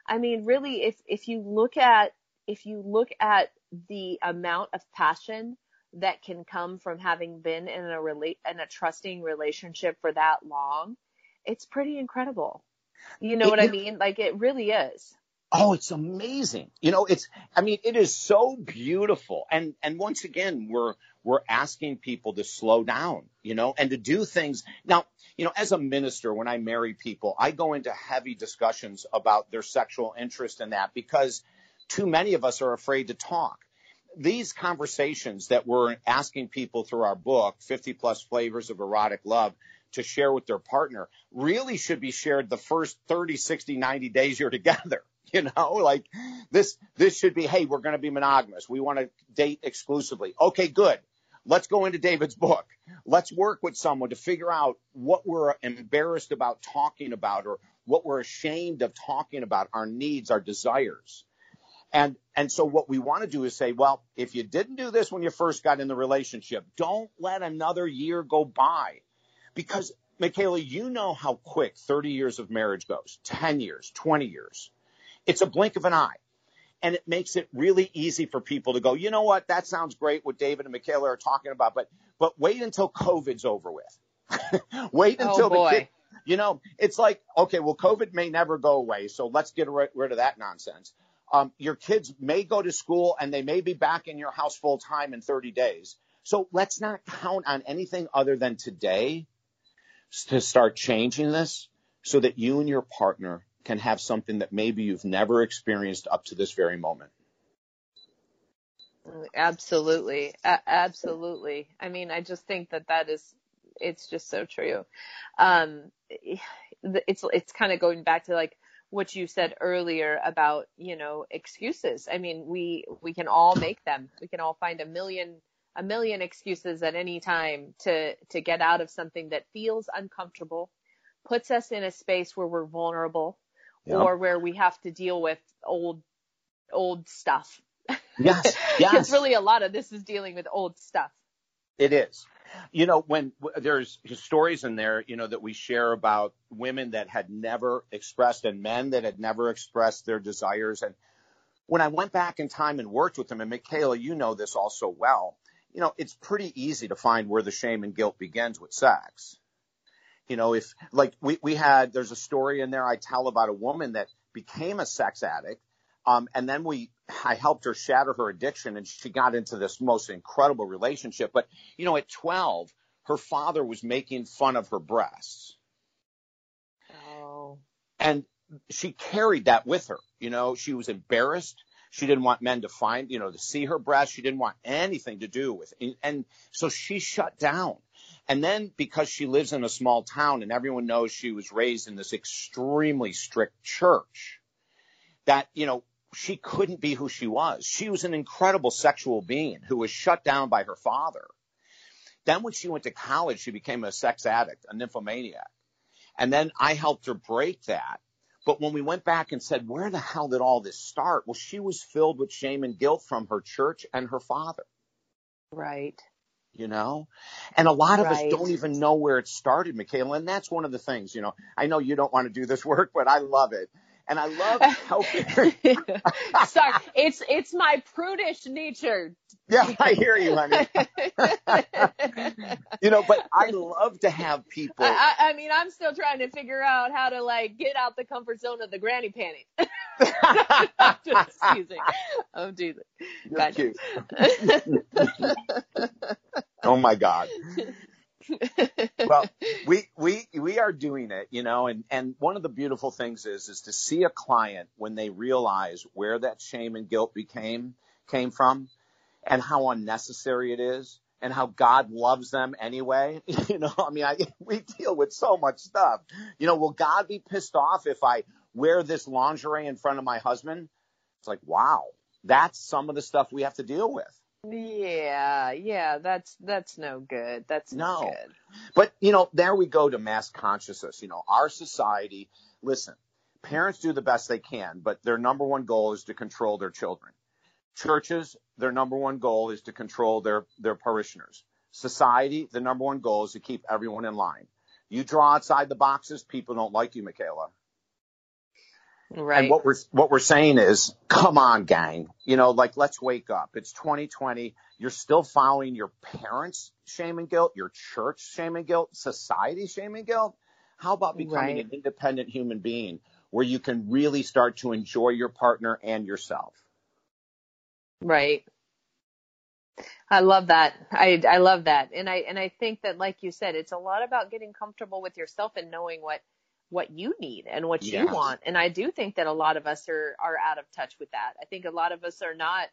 Speaker 2: I mean, really, if you look at the amount of passion that can come from having been in a trusting relationship for that long, it's pretty incredible. You know
Speaker 4: It,
Speaker 2: what I
Speaker 4: you
Speaker 2: mean? Like it really is.
Speaker 4: Oh, it's amazing. It is so beautiful. And once again, we're asking people to slow down, and to do things. Now, as a minister, when I marry people, I go into heavy discussions about their sexual interest in that because too many of us are afraid to talk. These conversations that we're asking people through our book, 50 plus flavors of erotic love, to share with their partner really should be shared the first 30, 60, 90 days you're together. Like this should be, hey, we're going to be monogamous. We want to date exclusively. Okay, good. Let's go into David's book. Let's work with someone to figure out what we're embarrassed about talking about or what we're ashamed of talking about, our needs, our desires. And so what we want to do is say, well, if you didn't do this when you first got in the relationship, don't let another year go by. Because, Michaela, you know how quick 30 years of marriage goes, 10 years, 20 years. It's a blink of an eye. And it makes it really easy for people to go, you know what, that sounds great what David and Michaela are talking about, but wait until COVID's over with. Wait until the kid, it's like, okay, well, COVID may never go away, so let's get rid of that nonsense. Your kids may go to school and they may be back in your house full time in 30 days. So let's not count on anything other than today to start changing this so that you and your partner can have something that maybe you've never experienced up to this very moment.
Speaker 2: Absolutely. Absolutely. I mean, I just think it's just so true. It's kind of going back to like what you said earlier about, excuses. I mean, we can all make them. We can all find a million excuses at any time to get out of something that feels uncomfortable, puts us in a space where we're vulnerable. Yep. Or where we have to deal with old stuff.
Speaker 4: Yes.
Speaker 2: Because really a lot of this is dealing with old stuff.
Speaker 4: It is. When there's stories in there, that we share about women that had never expressed and men that had never expressed their desires. And when I went back in time and worked with them, and Michaela, you know this also well, it's pretty easy to find where the shame and guilt begins with sex. If like there's a story in there I tell about a woman that became a sex addict. And then I helped her shatter her addiction and she got into this most incredible relationship. But, at 12, her father was making fun of her breasts.
Speaker 2: Oh.
Speaker 4: And she carried that with her. She was embarrassed. She didn't want men to find, to see her breasts. She didn't want anything to do with it. And so she shut down. And then because she lives in a small town and everyone knows she was raised in this extremely strict church, that, she couldn't be who she was. She was an incredible sexual being who was shut down by her father. Then when she went to college, she became a sex addict, a nymphomaniac. And then I helped her break that. But when we went back and said, where the hell did all this start? Well, she was filled with shame and guilt from her church and her father.
Speaker 2: Right.
Speaker 4: And a lot of us don't even know where it started, Michaela. And that's one of the things, I know you don't want to do this work, but I love it. And I love helping her.
Speaker 2: Sorry, it's my prudish nature.
Speaker 4: Yeah, I hear you, honey. But I love to have people.
Speaker 2: I mean, I'm still trying to figure out how to get out the comfort zone of the granny panties. Just teasing. I'm teasing.
Speaker 4: You're cute. Oh my God. Well, we are doing it, and one of the beautiful things is to see a client when they realize where that shame and guilt came from and how unnecessary it is and how God loves them anyway. We deal with so much stuff. Will God be pissed off if I wear this lingerie in front of my husband? It's like, wow, that's some of the stuff we have to deal with.
Speaker 2: Yeah, that's no good. That's no good.
Speaker 4: But, there we go to mass consciousness. Our society, listen, parents do the best they can, but their number one goal is to control their children. Churches, their number one goal is to control their parishioners. Society, the number one goal is to keep everyone in line. You draw outside the boxes, people don't like you, Michaela. And
Speaker 2: Right.
Speaker 4: what we're saying is, come on, gang. Like, let's wake up. It's 2020. You're still following your parents' shame and guilt, your church shame and guilt, society shame and guilt. How about becoming
Speaker 2: Right.
Speaker 4: an independent human being where you can really start to enjoy your partner and yourself?
Speaker 2: Right. I love that. I love that. And I think that, like you said, it's a lot about getting comfortable with yourself and knowing what you need and what you
Speaker 4: Yes.
Speaker 2: want. And I do think that a lot of us are out of touch with that. I think a lot of us are not,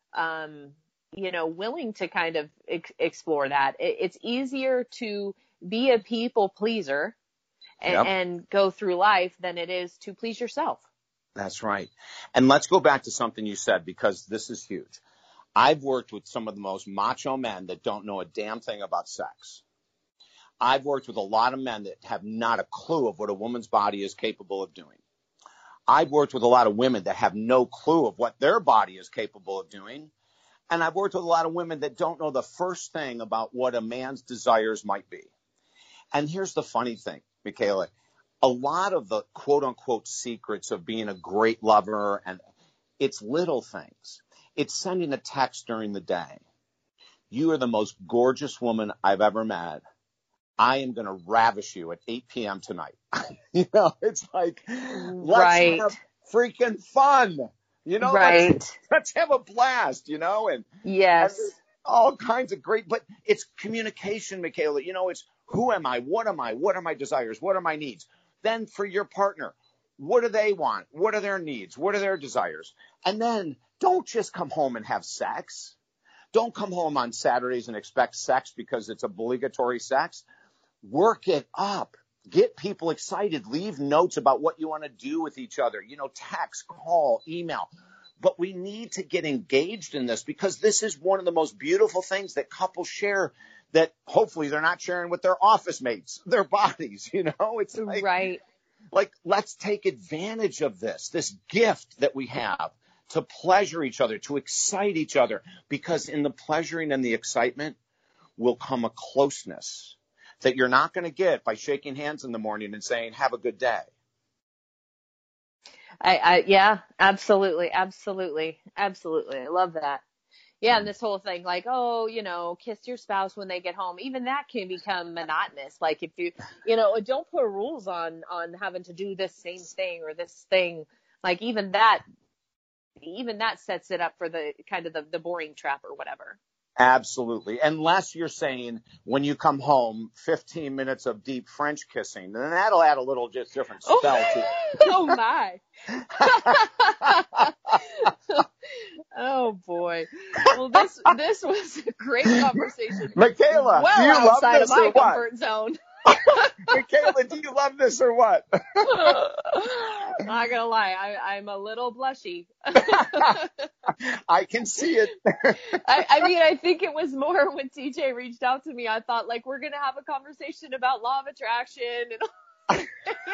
Speaker 2: willing to kind of explore that. It's easier to be a people pleaser
Speaker 4: Yep.
Speaker 2: and go through life than it is to please yourself.
Speaker 4: That's right. And let's go back to something you said, because this is huge. I've worked with some of the most macho men that don't know a damn thing about sex. I've worked with a lot of men that have not a clue of what a woman's body is capable of doing. I've worked with a lot of women that have no clue of what their body is capable of doing. And I've worked with a lot of women that don't know the first thing about what a man's desires might be. And here's the funny thing, Michaela. A lot of the quote-unquote secrets of being a great lover, and it's little things. It's sending a text during the day. You are the most gorgeous woman I've ever met. I am going to ravish you at 8 p.m. tonight. It's like, let's have freaking fun.
Speaker 2: Right.
Speaker 4: Let's have a blast, and
Speaker 2: Yes.
Speaker 4: there's all kinds of great, but it's communication, Michaela. It's who am I? What am I? What are my desires? What are my needs? Then for your partner, what do they want? What are their needs? What are their desires? And then don't just come home and have sex. Don't come home on Saturdays and expect sex because it's obligatory sex. Work it up. Get people excited. Leave notes about what you want to do with each other. Text, call, email. But we need to get engaged in this, because this is one of the most beautiful things that couples share that hopefully they're not sharing with their office mates, their bodies. It's like,
Speaker 2: Right.
Speaker 4: Like, let's take advantage of this gift that we have to pleasure each other, to excite each other, because in the pleasuring and the excitement will come a closeness that you're not going to get by shaking hands in the morning and saying, have a good day.
Speaker 2: Yeah, absolutely. Absolutely. Absolutely. I love that. Yeah. And this whole thing, like, kiss your spouse when they get home. Even that can become monotonous. Like, if you, don't put rules on having to do this same thing or this thing. Like, even that sets it up for the kind of the boring trap or whatever.
Speaker 4: Absolutely. Unless you're saying when you come home, 15 minutes of deep French kissing, then that'll add a little just different spell to it.
Speaker 2: Oh my. Oh boy. Well, this was a great conversation.
Speaker 4: Michaela,
Speaker 2: well
Speaker 4: do you love
Speaker 2: outside
Speaker 4: this
Speaker 2: of my
Speaker 4: or what?
Speaker 2: comfort zone.
Speaker 4: Michaela, do you love this or what?
Speaker 2: Not gonna lie, I'm a little blushy.
Speaker 4: I can see it.
Speaker 2: I think it was more when TJ reached out to me. I thought, like, we're gonna have a conversation about law of attraction, and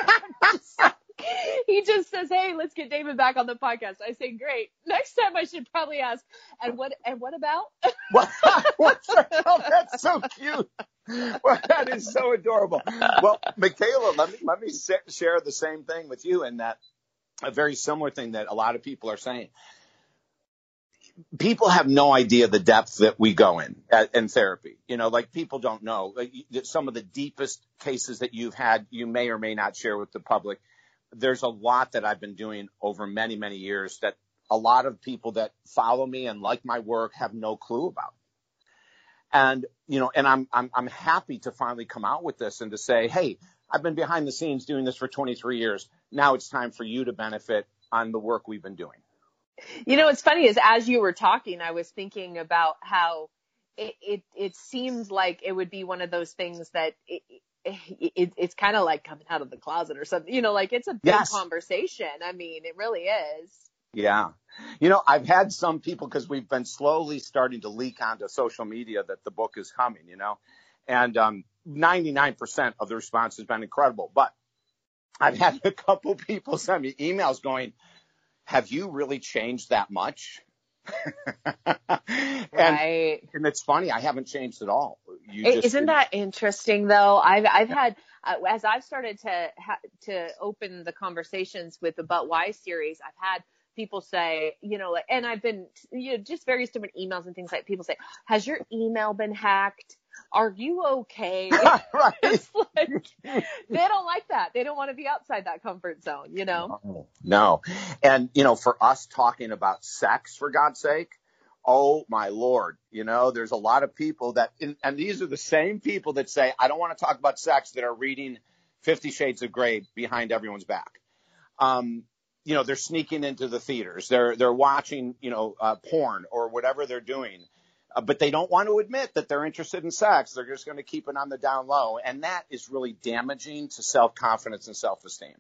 Speaker 2: he just says, "Hey, let's get David back on the podcast." I say, "Great." Next time, I should probably ask, "And what about?"
Speaker 4: What's that? Oh, that's so cute. Well, that is so adorable. Well, Michaela, let me share the same thing with you, and that a very similar thing that a lot of people are saying. People have no idea the depth that we go in therapy. Like, people don't know. Like, some of the deepest cases that you've had, you may or may not share with the public. There's a lot that I've been doing over many, many years that a lot of people that follow me and like my work have no clue about. And, and I'm happy to finally come out with this and to say, hey, I've been behind the scenes doing this for 23 years. Now it's time for you to benefit on the work we've been doing.
Speaker 2: What's funny is, as you were talking, I was thinking about how it seems like it would be one of those things that it's kind of like coming out of the closet or something, like, it's a big conversation. I mean, it really is.
Speaker 4: Yeah. I've had some people, because we've been slowly starting to leak onto social media that the book is coming, and 99% of the response has been incredible. But I've had a couple people send me emails going, have you really changed that much?
Speaker 2: Right.
Speaker 4: And it's funny, I haven't changed at all.
Speaker 2: Isn't that interesting though? I've had, as I've started to open the conversations with the But Why series, I've had people say, and I've been, just various different emails and things, like people say, has your email been hacked? Are you okay?
Speaker 4: Right.
Speaker 2: It's like, they don't like that. They don't want to be outside that comfort zone,
Speaker 4: No. And, for us talking about sex, for God's sake, oh my Lord, there's a lot of people and these are the same people that say, I don't want to talk about sex, that are reading 50 Shades of Grey behind everyone's back. They're sneaking into the theaters. They're watching, porn or whatever they're doing. But they don't want to admit that they're interested in sex. They're just going to keep it on the down low. And that is really damaging to self-confidence and self-esteem.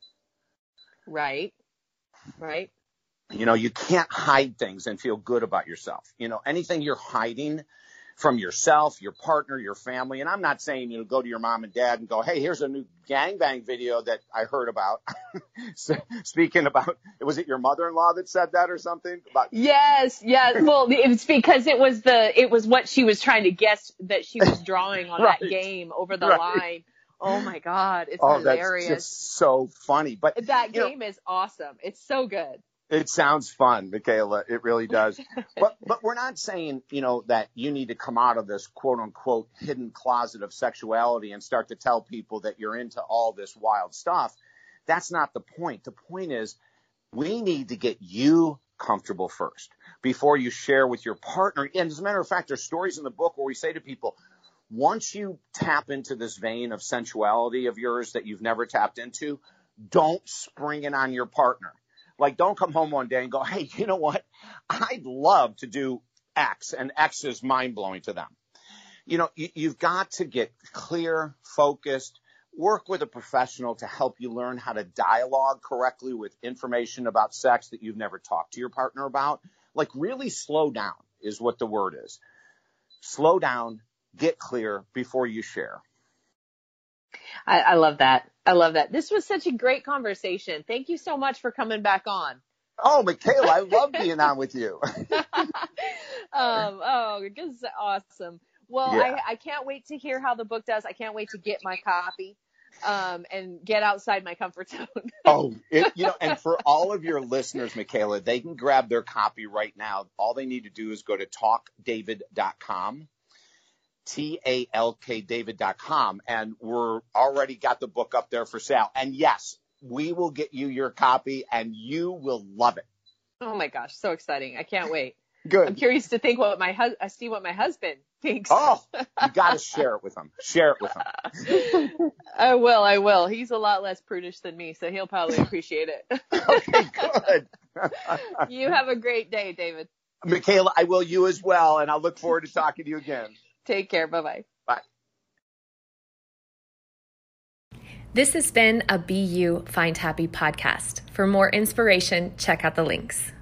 Speaker 2: Right. Right.
Speaker 4: You can't hide things and feel good about yourself. Anything you're hiding from yourself, your partner, your family. And I'm not saying, go to your mom and dad and go, hey, here's a new gangbang video that I heard about. Speaking about, was it your mother-in-law that said that or something?
Speaker 2: Yes. Well, it's because it was what she was trying to guess that she was drawing on
Speaker 4: Right.
Speaker 2: that game over the
Speaker 4: Right.
Speaker 2: line. Oh my God. It's hilarious.
Speaker 4: That's just so funny. But
Speaker 2: that game is awesome. It's so good.
Speaker 4: It sounds fun, Michaela. It really does. But we're not saying, that you need to come out of this quote unquote hidden closet of sexuality and start to tell people that you're into all this wild stuff. That's not the point. The point is we need to get you comfortable first before you share with your partner. And as a matter of fact, there's stories in the book where we say to people, once you tap into this vein of sensuality of yours that you've never tapped into, don't spring it on your partner. Like, don't come home one day and go, hey, you know what? I'd love to do X, and X is mind-blowing to them. You've got to get clear, focused, work with a professional to help you learn how to dialogue correctly with information about sex that you've never talked to your partner about. Like, really slow down is what the word is. Slow down, get clear before you share.
Speaker 2: I love that. I love that. This was such a great conversation. Thank you so much for coming back on.
Speaker 4: Oh, Michaela, I love being on with you.
Speaker 2: This is awesome. Well,
Speaker 4: Yeah.
Speaker 2: I can't wait to hear how the book does. I can't wait to get my copy, and get outside my comfort zone.
Speaker 4: And for all of your listeners, Michaela, they can grab their copy right now. All they need to do is go to talkdavid.com. TALKDavid.com, and we're already got the book up there for sale. And yes, we will get you your copy and you will love it.
Speaker 2: Oh my gosh, so exciting. I can't wait.
Speaker 4: Good.
Speaker 2: I'm curious to think see what my husband thinks.
Speaker 4: Oh, you got to share it with him. Share it with him.
Speaker 2: I will. He's a lot less prudish than me, so he'll probably appreciate it.
Speaker 4: Okay, good.
Speaker 2: You have a great day, David.
Speaker 4: Michaela, I will, you as well, and I'll look forward to talking to you again.
Speaker 2: Take care. Bye-bye.
Speaker 4: Bye.
Speaker 1: This has been a Be You, Find Happy podcast. For more inspiration, check out the links.